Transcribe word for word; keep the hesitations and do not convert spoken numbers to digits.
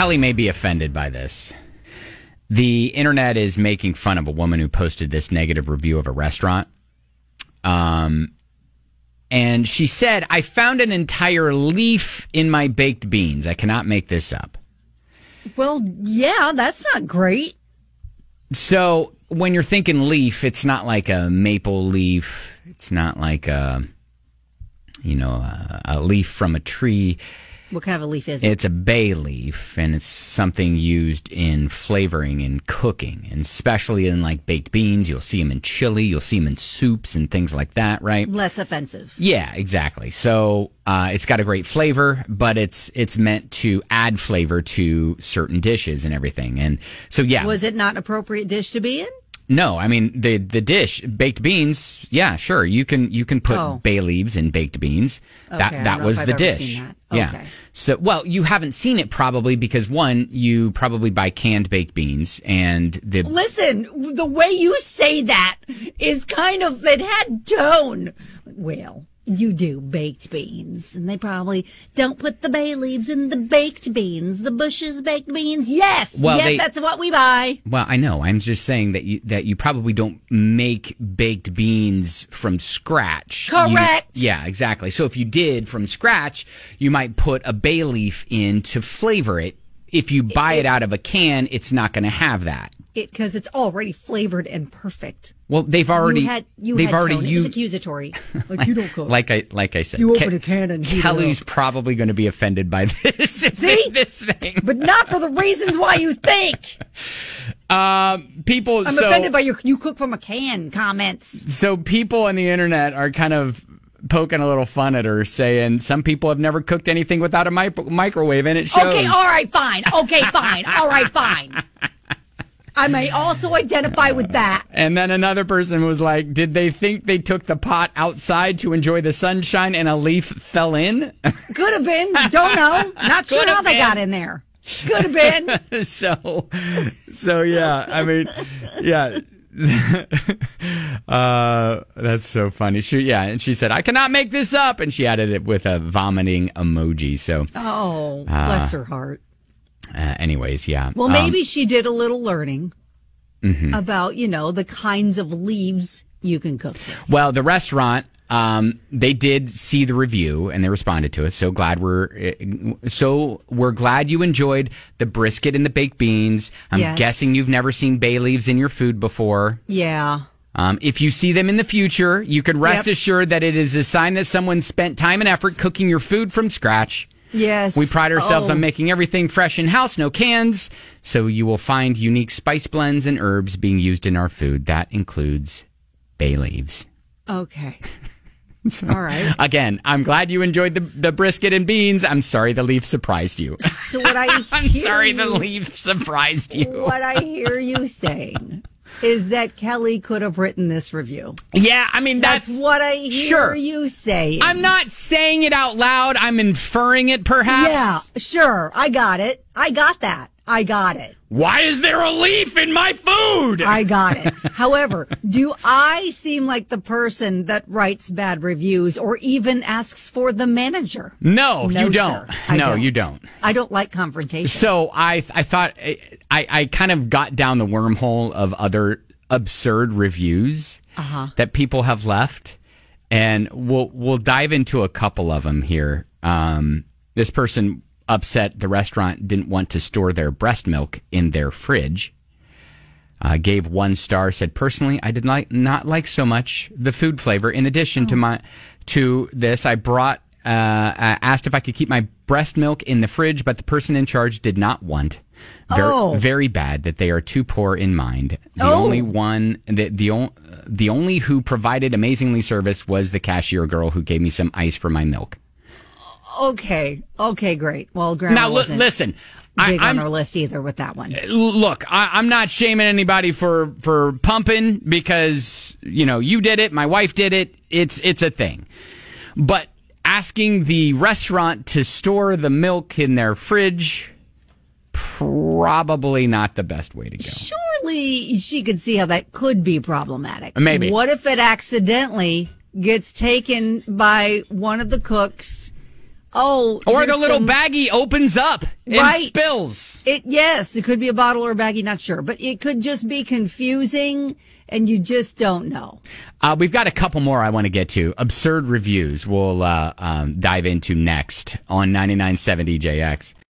Kelly may be offended by this. The internet is making fun of a woman who posted this negative review of a restaurant. Um, and she said, I found an entire leaf in my baked beans. I cannot make this up. Well, yeah, that's not great. So when you're thinking leaf, it's not like a maple leaf. It's not like a, you know, a, a leaf from a tree. What kind of a leaf is it? It's a bay leaf, and it's something used in flavoring and cooking, and especially in like baked beans. You'll see them in chili. You'll see them in soups and things like that, right? Less offensive. Yeah, exactly. So uh, it's got a great flavor, but it's it's meant to add flavor to certain dishes and everything. And so, yeah. Was it not an appropriate dish to be in? No, I mean the the dish, baked beans. Yeah, sure, you can you can put oh. bay leaves in baked beans. Okay, that I that don't know was if the I've ever dish. seen that. Yeah. Okay. So, well, you haven't seen it probably because one, you probably buy canned baked beans, and the Listen, the way you say that is kind of it had tone. Well, you do baked beans, and they probably don't put the bay leaves in the baked beans, the Bush's baked beans. Yes, Well, yes, they- that's what we buy. Well, I know. I'm just saying that you that you probably don't make baked beans from scratch. Correct. You- yeah, exactly. So if you did from scratch, you might put a bay leaf in to flavor it. If you buy it, it out of a can, it's not going to have that. Because it's already flavored and perfect. Well, they've already You had, you they've had already tone. It used was accusatory. Like, you don't cook. like I like I said. You Ke- open a can and heat it Kelly's up. probably going to be offended by this. if See? they- this thing. But not for the reasons why you think. Um, people. I'm so, offended by your "you cook from a can" comments. So people on the internet are kind of poking a little fun at her, saying some people have never cooked anything without a mi- microwave, and it shows. Okay, all right, fine. Okay, fine. All right, fine. I may also identify with that. And then another person was like, did they think they took the pot outside to enjoy the sunshine and a leaf fell in? Could have been. Don't know. Not sure Could have how they been. got in there. Could have been. so, so yeah, I mean, yeah. uh, that's so funny. She, yeah, and she said, I cannot make this up. And she added it with a vomiting emoji. So, Oh, bless her heart. uh, anyways, yeah. Well, Um, maybe she did a little learning about, you know, the kinds of leaves you can cook with. Well, the restaurant, um, they did see the review and they responded to it. So glad we're so we're glad you enjoyed the brisket and the baked beans. I'm Yes. guessing you've never seen bay leaves in your food before. Yeah. Um, if you see them in the future, you can rest Yep. assured that it is a sign that someone spent time and effort cooking your food from scratch. Yes. We pride ourselves Oh. on making everything fresh in house, no cans. So you will find unique spice blends and herbs being used in our food. That includes bay leaves. Okay. So, All right. Again, I'm glad you enjoyed the the brisket and beans. I'm sorry the leaf surprised you. So what I I'm hear sorry you, the leaf surprised you. What I hear you saying is that Kelly could have written this review. Yeah, I mean that's, That's what I hear sure. you saying. I'm not saying it out loud. I'm inferring it, perhaps. Yeah, sure. I got it. I got that. I got it. Why is there a leaf in my food? I got it. However, do I seem like the person that writes bad reviews or even asks for the manager? no, No, you don't. sir. I no, don't. you don't. I don't like confrontation. So I I thought I I kind of got down the wormhole of other absurd reviews Uh-huh. that people have left, and we'll we'll dive into a couple of them here. Um, this person upset the restaurant didn't want to store their breast milk in their fridge. Uh, gave one star. Said personally, I did not not like so much the food flavor. In addition Oh. to my to this, I brought uh, uh, asked if I could keep my breast milk in the fridge, but the person in charge did not want. Very, Oh. very bad that they are too poor in mind. The Oh. only one, the the, on, the only who provided amazingly service was the cashier girl who gave me some ice for my milk. Okay. Okay, great. Well, Grandma Now, li- wasn't listen, I, big on I'm our list either with that one. look. I, I'm not shaming anybody for for pumping because you know you did it, my wife did it. It's it's a thing, but asking the restaurant to store the milk in their fridge. Probably not the best way to go. Surely she could see how that could be problematic. Maybe. What if it accidentally gets taken by one of the cooks Oh, Or here's the little some- baggie opens up and Right. spills. It yes, it could be a bottle or a baggie, not sure, but it could just be confusing, and you just don't know. Uh, we've got a couple more I want to get to. Absurd reviews we'll uh, um, dive into next on ninety-nine point seven D J X.